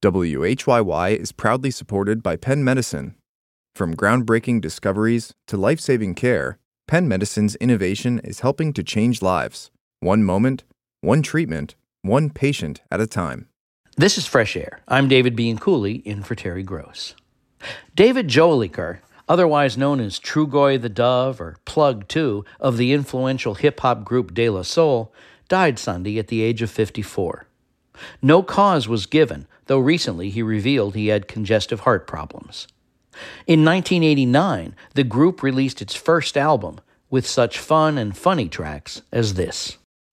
WHYY is proudly supported by Penn Medicine. From groundbreaking discoveries to life-saving care, Penn Medicine's innovation is helping to change lives. One moment, one treatment, one patient at a time. This is Fresh Air. I'm David Bianculli, in for Terry Gross. David Joeliker, otherwise known as Trugoy the Dove or Plug 2 of the influential hip-hop group De La Soul, died Sunday at the age of 54. No cause was given, though recently he revealed he had congestive heart problems. In 1989, the group released its first album with such fun and funny tracks as this.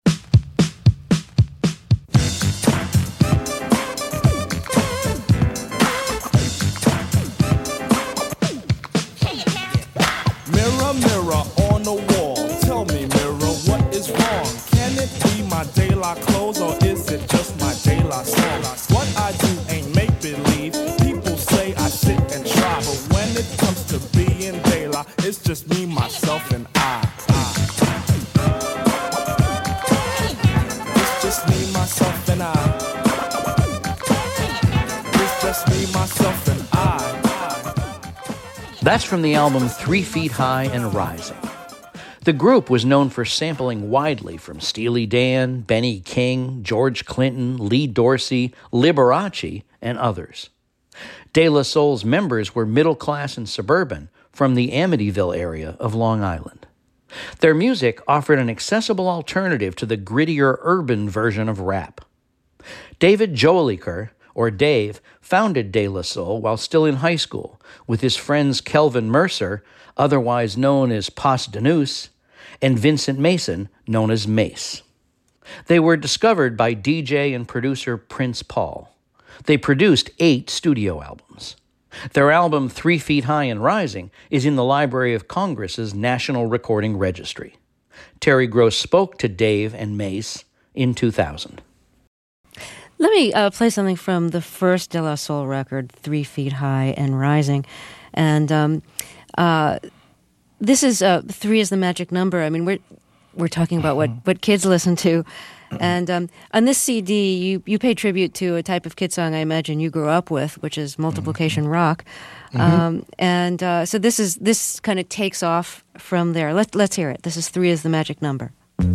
Mirror, mirror on the wall, tell me, mirror, what is wrong? Can it be my De La clothes or is it just my De La song? What I do ain't make-believe, people say I sit and try, but when it comes to being De La, it's just me, myself, and I. It's just me, myself, and I. It's just me, myself, and I. That's from the album 3 Feet High and Rising. The group was known for sampling widely from Steely Dan, Benny King, George Clinton, Lee Dorsey, Liberace, and others. De La Soul's members were middle-class and suburban from the Amityville area of Long Island. Their music offered an accessible alternative to the grittier urban version of rap. David Joeliker, or Dave, founded De La Soul while still in high school with his friends Kelvin Mercer, otherwise known as Pas Danus, and Vincent Mason, known as Mace. They were discovered by DJ and producer Prince Paul. They produced 8 studio albums. Their album 3 Feet High and Rising is in the Library of Congress's National Recording Registry. Terry Gross spoke to Dave and Mace in 2000. Let me play something from the first De La Soul record, 3 Feet High and Rising. And this is 3 is the magic number. I mean, we're talking about what kids listen to. And on this CD, you pay tribute to a type of kid song I imagine you grew up with, which is multiplication rock. Mm-hmm. So this kind of takes off from there. Let's hear it. This is 3 is the magic number.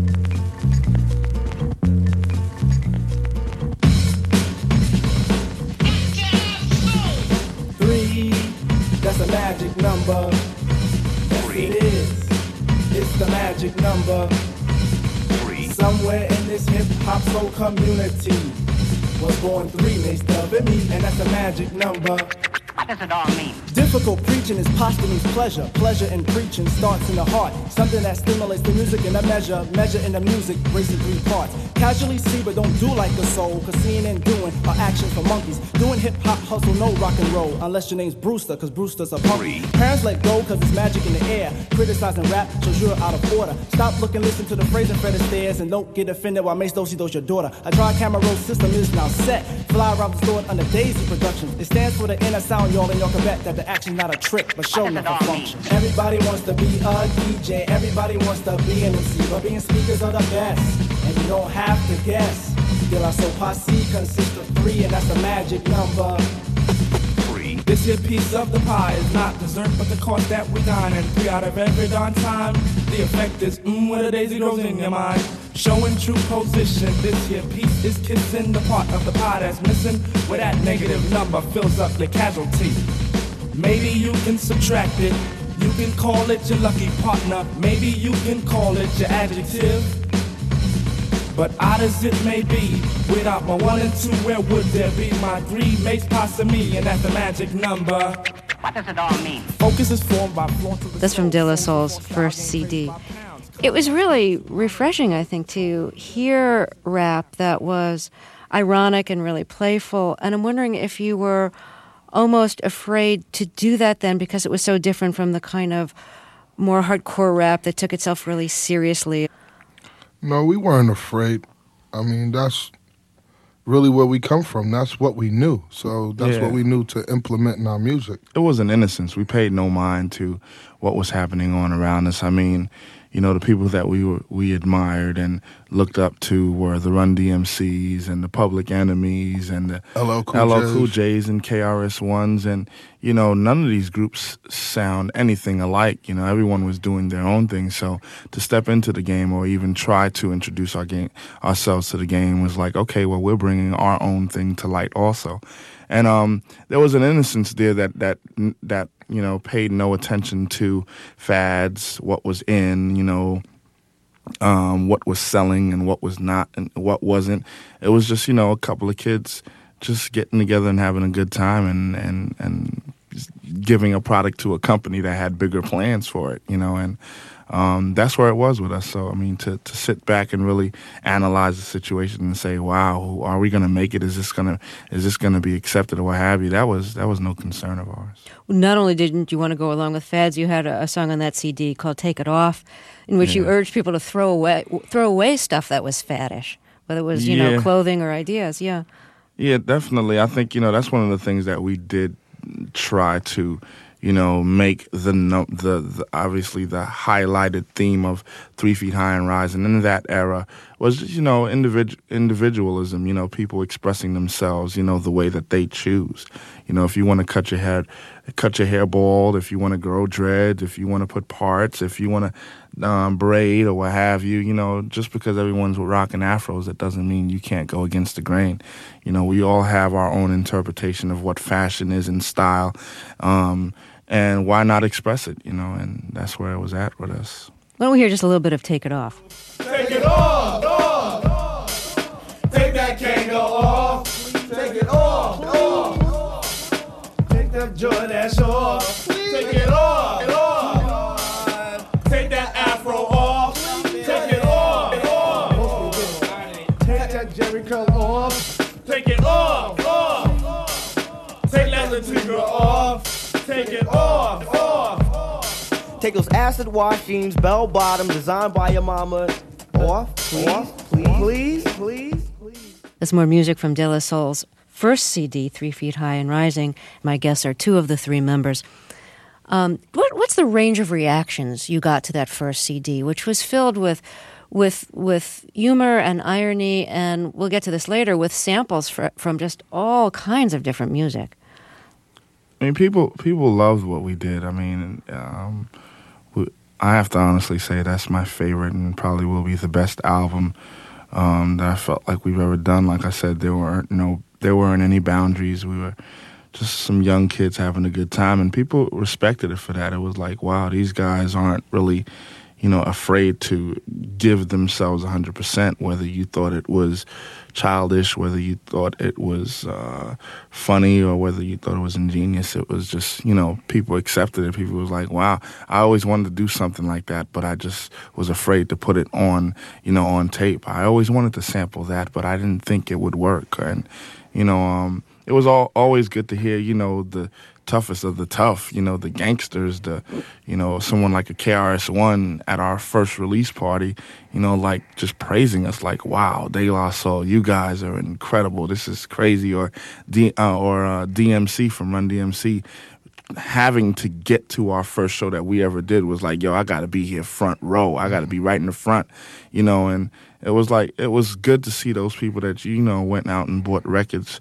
3, that's a magic number. Yes, it is. It's the magic number. 3. Somewhere in this hip-hop soul community was born 3 mixed up in me, and that's a magic number. What does it all mean? Difficult preaching is posthumous pleasure. Pleasure in preaching starts in the heart. Something that stimulates the music in a measure. Measure in the music, breaks in 3 parts. Casually see but don't do like the soul. Cause seeing and doing are actions for monkeys. Doing hip-hop hustle, no rock and roll. Unless your name's Brewster, cause Brewster's a punk. Parents let go cause it's magic in the air. Criticizing rap shows you're out of order. Stop looking, listen to the phrase and Fred Astaire. And don't get offended while Mace Dosey does your daughter. A dry camera roll system is now set. Fly around the store under Daisy Productions. It stands for the inner sound, y'all, and y'all can bet that the action's not a trick, but show enough a function. Everybody wants to be a DJ, everybody wants to be an MC, but being speakers are the best, and you don't have to guess. De La Soul Posse consists of 3, and that's the magic number. 3. This here piece of the pie is not dessert, but the course that we dine, and 3 out of every darn time, the effect is when a daisy grows in your mind. Showing true position, this here piece is kissing the part of the pie that's missing, where that negative number fills up your casualty. Maybe you can subtract it, you can call it your lucky partner, maybe you can call it your adjective. But odd as it may be, without my 1 and 2, where would there be my 3 mates past me, and that's the magic number. What does it all mean? Focus is formed by That's from De La Soul's first CD. It was really refreshing, I think, to hear rap that was ironic and really playful. And I'm wondering if you were almost afraid to do that then because it was so different from the kind of more hardcore rap that took itself really seriously. No, we weren't afraid. I mean, that's really where we come from. That's what we knew. So that's what we knew to implement in our music. It was an innocence. We paid no mind to what was happening on around us. I mean, the people that we admired and looked up to were the Run DMCs and the Public Enemies and the LL Cool J's and KRS-Ones, and none of these groups sound anything alike. Everyone was doing their own thing. So to step into the game or even try to introduce ourselves to the game was like, okay, well, we're bringing our own thing to light also. And there was an innocence there that paid no attention to fads, what was in, what was selling and what was not and what wasn't. It was just, a couple of kids just getting together and having a good time and giving a product to a company that had bigger plans for it, and that's where it was with us. So, I mean, to sit back and really analyze the situation and say, wow, are we going to make it? Is this going to be accepted or what have you? That was no concern of ours. Not only didn't you want to go along with fads, you had a song on that CD called Take It Off, in which you urged people to throw away stuff that was faddish, whether it was, clothing or ideas. Yeah. Yeah, definitely. I think, that's one of the things that we did try to make the obviously the highlighted theme of 3 Feet High and Rising in that era was just, individualism, people expressing themselves, the way that they choose. If you want to cut your hair bald, if you want to grow dreads, if you want to put parts, if you want to braid or what have you, just because everyone's rocking afros, that doesn't mean you can't go against the grain. We all have our own interpretation of what fashion is and style. And why not express it, and that's where it was at with us. Why don't we hear just a little bit of Take It Off? Take it off, off. Take that Kangol off. Take it off, off. Take that Jordache off. Take it off, off. Take that Afro off. Take it off, off. Take that Jerry curl off. Take it off, off. Take that Latigra off. Take it off, off. Take those acid wash jeans, bell bottom, designed by your mama. Off, please. That's more music from De La Soul's first CD, 3 Feet High and Rising. My guests are two of the three members. What's the range of reactions you got to that first CD, which was filled with humor and irony, and we'll get to this later, with samples from just all kinds of different music? I mean, people loved what we did. I mean, I have to honestly say that's my favorite and probably will be the best album that I felt like we've ever done. Like I said, there weren't any boundaries. We were just some young kids having a good time, and people respected it for that. It was like, wow, these guys aren't really, afraid to give themselves 100%, whether you thought it was childish, whether you thought it was funny, or whether you thought it was ingenious. It was just, people accepted it. People was like, wow, I always wanted to do something like that, but I just was afraid to put it on, on tape. I always wanted to sample that, but I didn't think it would work. And, it was always good to hear, the toughest of the tough, the gangsters, someone like a KRS-One at our first release party, like just praising us, like, wow, De La Soul, you guys are incredible. This is crazy. Or DMC from Run DMC, having to get to our first show that we ever did was like, yo, I got to be here front row. I got to be right in the front, and it was like, it was good to see those people that, went out and bought records,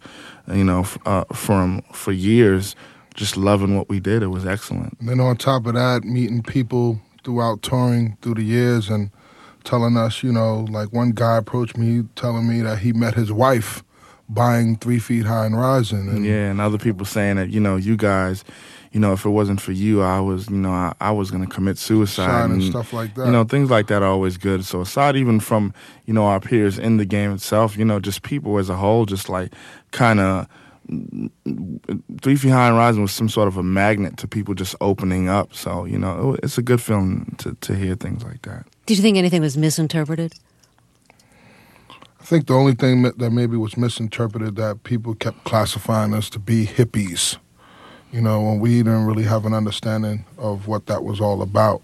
for years, just loving what we did. It was excellent. And then on top of that, meeting people throughout touring through the years and telling us, like one guy approached me telling me that he met his wife buying 3 Feet High and Rising. And and other people saying that, you guys, if it wasn't for you, I was going to commit suicide and stuff like that. Things like that are always good. So aside even from, our peers in the game itself, just people as a whole, just like kind of 3 Feet High and Rising was some sort of a magnet to people just opening up. So, it's a good feeling to hear things like that. Did you think anything was misinterpreted? I think the only thing that maybe was misinterpreted, that people kept classifying us to be hippies, when we didn't really have an understanding of what that was all about,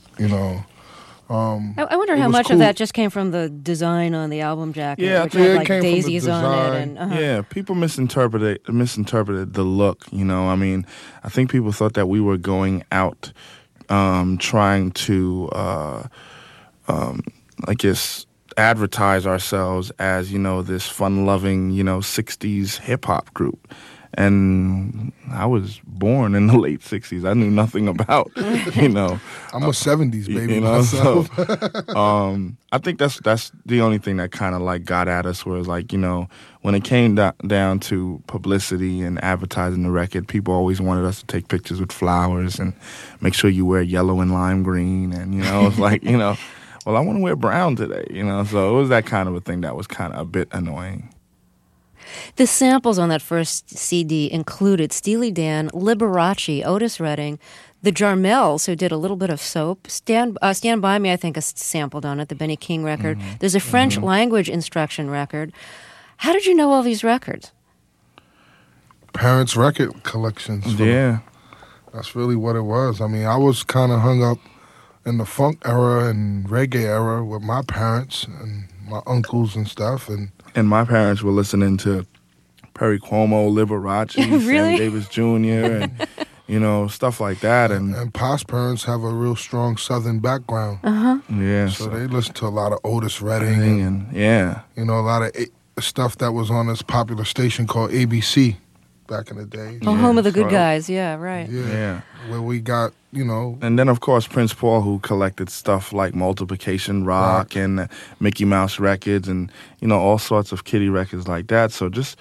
I wonder how much of that just came from the design on the album jacket, which had like daisies on it. And, Yeah, people misinterpreted the look, I mean, I think people thought that we were going out trying to I guess, advertise ourselves as, this fun-loving, 60s hip-hop group. And I was born in the late 60s. I knew nothing about, I'm a 70s baby myself. So, I think that's the only thing that kind of like got at us, was like, when it came down to publicity and advertising the record, people always wanted us to take pictures with flowers and make sure you wear yellow and lime green. And, it's like, well, I want to wear brown today, So it was that kind of a thing that was kind of a bit annoying. The samples on that first CD included Steely Dan, Liberace, Otis Redding, the Jarmels, who did a little bit of soap. Stand By Me, I think, is sampled on it, the Benny King record. Mm-hmm. There's a French language instruction record. How did you know all these records? Parents' record collections. Yeah. That's really what it was. I mean, I was kind of hung up in the funk era and reggae era with my parents and my uncles and stuff, and my parents were listening to Perry Como, Liberace, really? Sammy Davis Jr., and stuff like that. And Pop's parents have a real strong Southern background. Yeah, so they listened to a lot of Otis Redding and a lot of stuff that was on this popular station called ABC back in the day. Oh, Home of the Good Guys. Yeah, right. Yeah, where we got, And then, of course, Prince Paul, who collected stuff like Multiplication Rock and Mickey Mouse records and, all sorts of kiddie records like that. So just,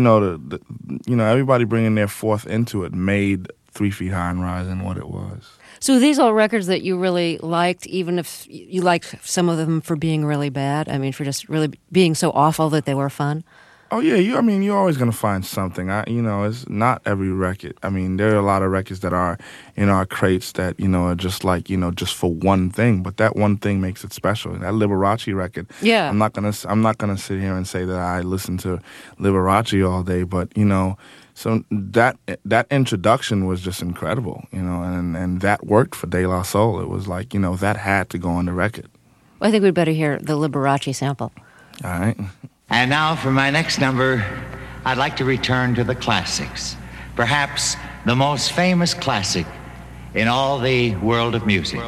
everybody bringing their forth into it made 3 Feet High and Rising what it was. So are these all records that you really liked, even if you liked some of them for being really bad? I mean, for just really being so awful that they were fun? Oh, yeah. You're always going to find something. It's not every record. I mean, there are a lot of records that are in our crates that, are just like, just for one thing. But that one thing makes it special. That Liberace record. Yeah. I'm not gonna sit here and say that I listen to Liberace all day, but, so that introduction was just incredible, and that worked for De La Soul. It was like, that had to go on the record. Well, I think we'd better hear the Liberace sample. All right. And now for my next number, I'd like to return to the classics. Perhaps the most famous classic in all the world of music.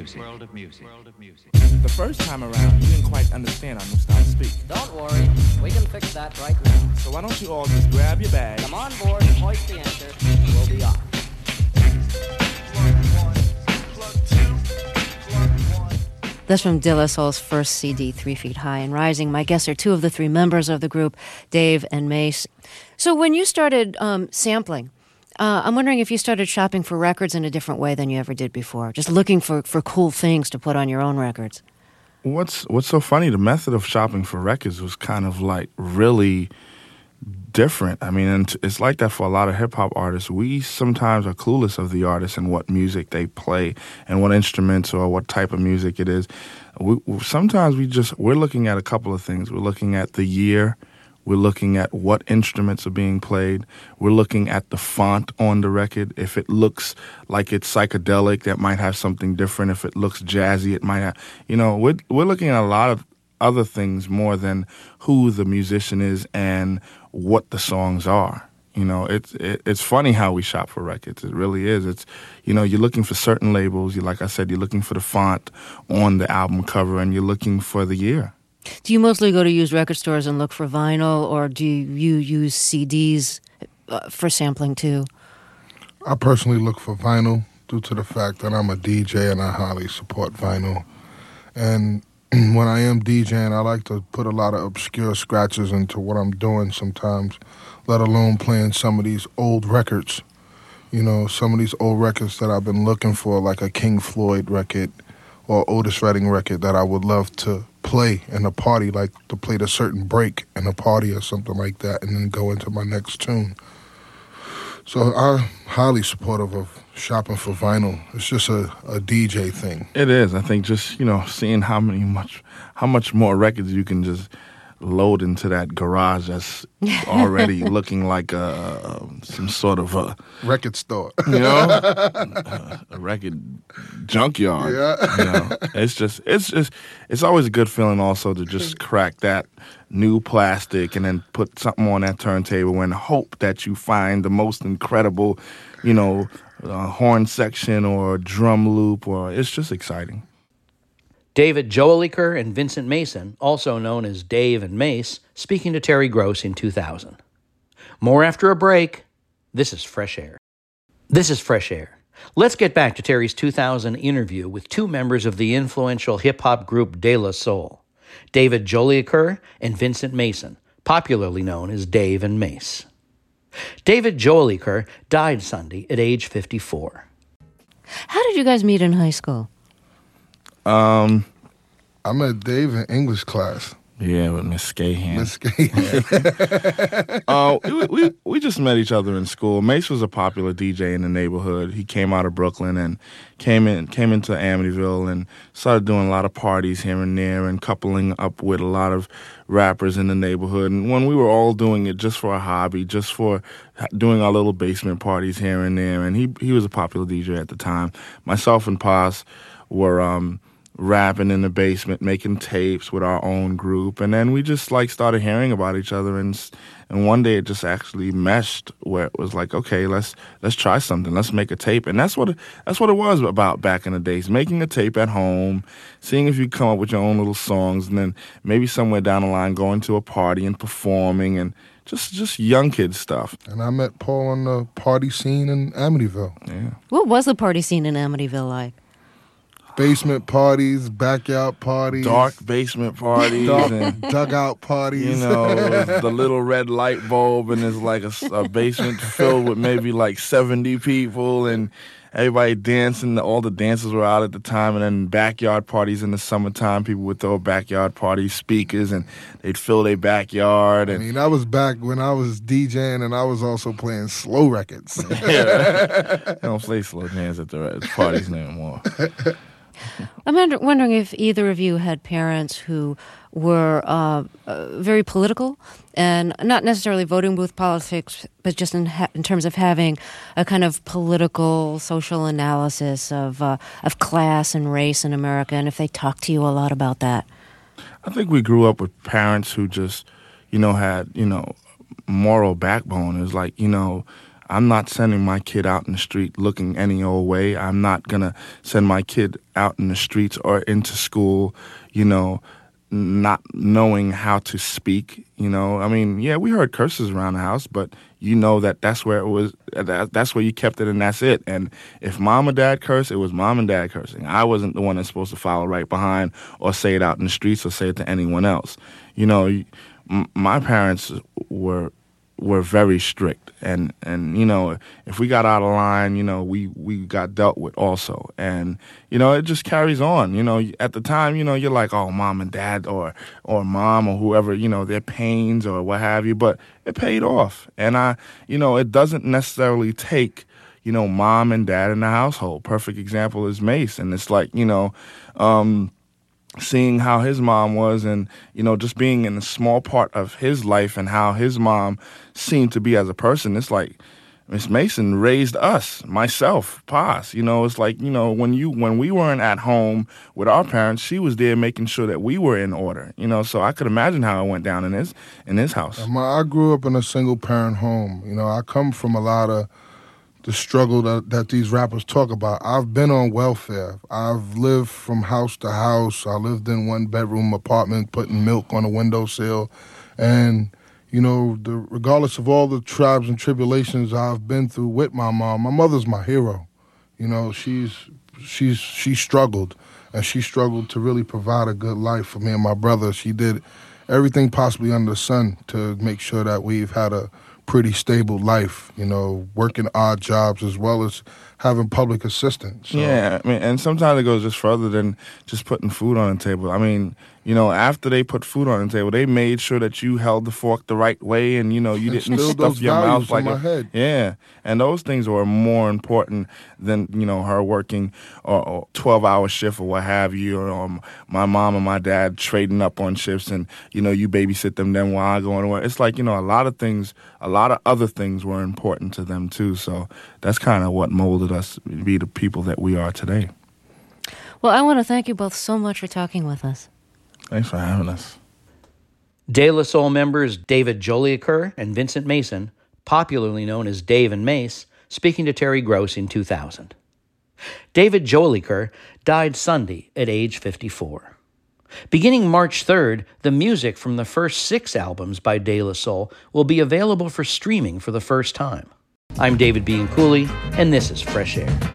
The first time around, you didn't quite understand how Mustard speak. Don't worry, we can fix that right now. So why don't you all just grab your bag? Come on board and hoist the anchor. We'll be off. That's from De La Soul's first CD, 3 Feet High and Rising. My guests are two of the three members of the group, Dave and Mace. So when you started sampling, I'm wondering if you started shopping for records in a different way than you ever did before, just looking for cool things to put on your own records. What's so funny, the method of shopping for records was kind of like really different. I mean, and it's like that for a lot of hip-hop artists. We sometimes are clueless of the artist and what music they play and what instruments or what type of music it is. Sometimes we're looking at a couple of things. We're looking at the year. We're looking at what instruments are being played. We're looking at the font on the record. If it looks like it's psychedelic, that might have something different. If it looks jazzy, it might have, we're looking at a lot of other things more than who the musician is and what the songs are. It's funny how we shop for records. It really is. It's, you're looking for certain labels. Like I said, you're looking for the font on the album cover, and you're looking for the year. Do you mostly go to used record stores and look for vinyl, or do you use CDs for sampling too? I personally look for vinyl due to the fact that I'm a DJ and I highly support vinyl. And when I am DJing, I like to put a lot of obscure scratches into what I'm doing sometimes, let alone playing some of these old records. Some of these old records that I've been looking for, like a King Floyd record or Otis Redding record that I would love to play in a party, like to play a certain break in a party or something like that, and then go into my next tune. So I'm highly supportive of shopping for vinyl. It's just a DJ thing. It is. I think just, seeing how much more records you can just load into that garage that's already looking like some sort of a record store. A record junkyard. Yeah. It's always a good feeling also to just crack that new plastic and then put something on that turntable and hope that you find the most incredible, horn section or drum loop, or it's just exciting. David Jolicoeur and Vincent Mason, also known as Dave and Mace, speaking to Terry Gross in 2000. More after a break. This is Fresh Air. This is Fresh Air. Let's get back to Terry's 2000 interview with two members of the influential hip-hop group De La Soul, David Jolicoeur and Vincent Mason, popularly known as Dave and Mace. David Jolicoeur died Sunday at age 54. How did you guys meet in high school? I met Dave in English class. Yeah, with Miss Scahan. Miss Scahan. We just met each other in school. Mace was a popular DJ in the neighborhood. He came out of Brooklyn and came into Amityville and started doing a lot of parties here and there and coupling up with a lot of rappers in the neighborhood. And when we were all doing it just for a hobby, just for doing our little basement parties here and there, and he was a popular DJ at the time. Myself and Paz were rapping in the basement, making tapes with our own group, and then we just started hearing about each other, and one day it just actually meshed where it was like, okay, let's try something, let's make a tape, and that's what it was about back in the days, making a tape at home, seeing if you come up with your own little songs, and then maybe somewhere down the line going to a party and performing, and just young kid stuff. And I met Paul on the party scene in Amityville. Yeah. What was the party scene in Amityville like? Basement parties, backyard parties. Dark basement parties. And dugout parties. You know, the little red light bulb, and there's like a basement filled with maybe like 70 people, and everybody dancing. All the dancers were out at the time, and then backyard parties in the summertime. People would throw backyard party speakers, and they'd fill their backyard. And I mean, that was back when I was DJing, and I was also playing slow records. Yeah. They don't play slow jams at the parties anymore. I'm wondering if either of you had parents who were very political, and not necessarily voting booth politics, but just in terms of having a kind of political, social analysis of class and race in America, and if they talked to you a lot about that. I think we grew up with parents who just, had, moral backbone. It was like, I'm not sending my kid out in the street looking any old way. I'm not going to send my kid out in the streets or into school, not knowing how to speak, I mean, yeah, we heard curses around the house, but that's where it was, that's where you kept it, and that's it. And if mom or dad cursed, it was mom and dad cursing. I wasn't the one that's supposed to follow right behind or say it out in the streets or say it to anyone else. My parents were very strict, and if we got out of line, we got dealt with also, and it just carries on. At the time, you're like, oh, mom and dad or mom or whoever, their pains or what have you, but it paid off, and it doesn't necessarily take mom and dad in the household. Perfect example is Mace, and it's like seeing how his mom was, and just being in a small part of his life and how his mom seemed to be as a person. It's like Miss Mason raised us, myself, Paz. It's like when we weren't at home with our parents, she was there making sure that we were in order. So I could imagine how it went down in his house. I grew up in a single parent home. I come from a lot of the struggle that these rappers talk about. I've been on welfare. I've lived from house to house. I lived in one-bedroom apartment, putting milk on a windowsill. And, regardless of all the tribes and tribulations I've been through with my mother's my hero. She struggled, and she struggled to really provide a good life for me and my brother. She did everything possibly under the sun to make sure that we've had a pretty stable life, working odd jobs as well as having public assistance. So. Yeah, I mean, and sometimes it goes just further than just putting food on the table. I mean, after they put food on the table, they made sure that you held the fork the right way, and you didn't stuff your mouth like my head. Yeah, and those things were more important than her working or 12-hour shift or what have you, or my mom and my dad trading up on shifts, and you babysit them then while I go to work. It's like a lot of other things were important to them too. So that's kind of what molded us to be the people that we are today. Well, I want to thank you both so much for talking with us. Thanks for having us. De La Soul members David Jolicoeur and Vincent Mason, popularly known as Dave and Mace, speaking to Terry Gross in 2000. David Jolicoeur died Sunday at age 54. Beginning March 3rd, the music from the first 6 albums by De La Soul will be available for streaming for the first time. I'm David Bianculli, and this is Fresh Air.